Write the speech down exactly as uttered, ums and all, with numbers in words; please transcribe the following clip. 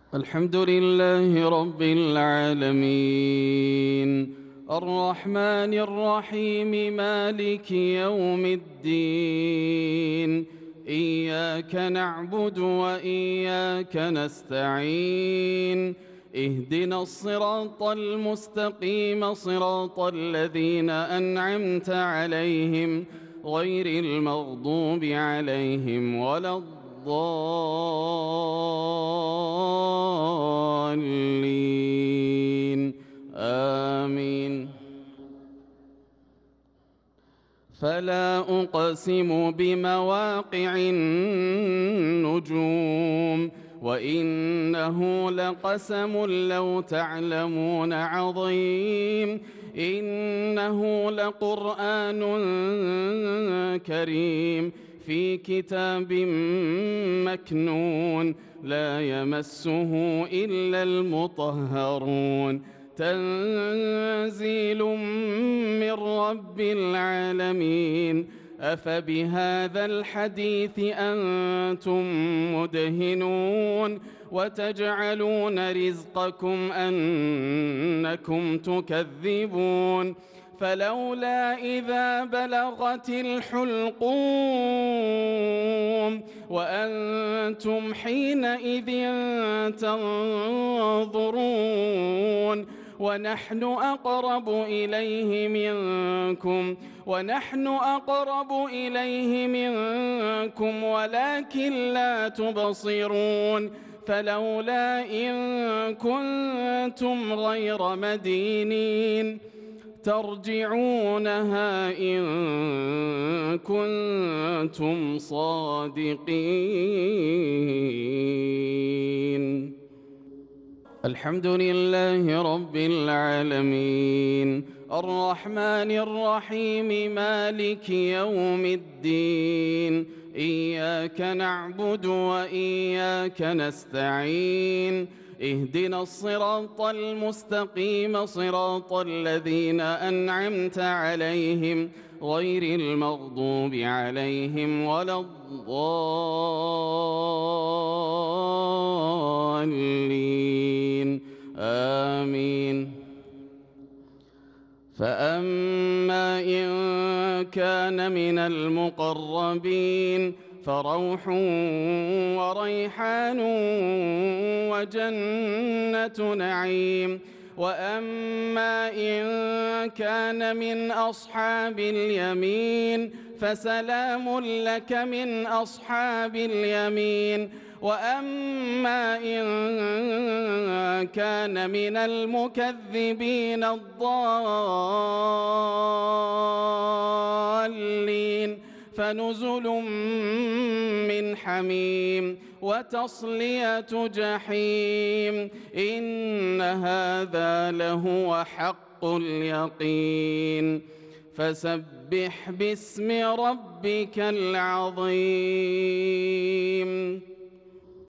الحمد لله رب العالمين، الرحمن الرحيم، مالك يوم الدين. إياك نعبد وإياك نستعين، اهدنا الصراط المستقيم، صراط الذين أنعمت عليهم غير المغضوب عليهم ولا الضالين، آمين. فلا أقسم بمواقع النجوم، وإنه لقسم لو تعلمون عظيم. إنه لقرآن كريم في كتاب مكنون، لا يمسه إلا المطهرون. تنزيل من رب العالمين. أفبهذا الحديث أنتم مدهنون، وتجعلون رزقكم أنكم تكذبون. فلولا إذا بلغت الحلقوم وأنتم حينئذ تنظرون، ونحن أقرب إليه منكم ونحن أقرب إليه منكم ولكن لا تبصرون. فلولا إن كنتم غير مدينين ترجعونها إن كنتم صادقين. الحمد لله رب العالمين، الرحمن الرحيم، مالك يوم الدين. إياك نعبد وإياك نستعين، اهدنا الصراط المستقيم، صراط الذين أنعمت عليهم غير المغضوب عليهم ولا الضالين، آمين. فأما إن كان من المقربين فروح وريحان وجنة نعيم. وأما إن كان من أصحاب اليمين فسلام لك من أصحاب اليمين. وأما إن كان من المكذبين الضالين فنزل من حميم وتصلية جحيم. إن هذا لهو حق اليقين. فسبح باسم ربك العظيم.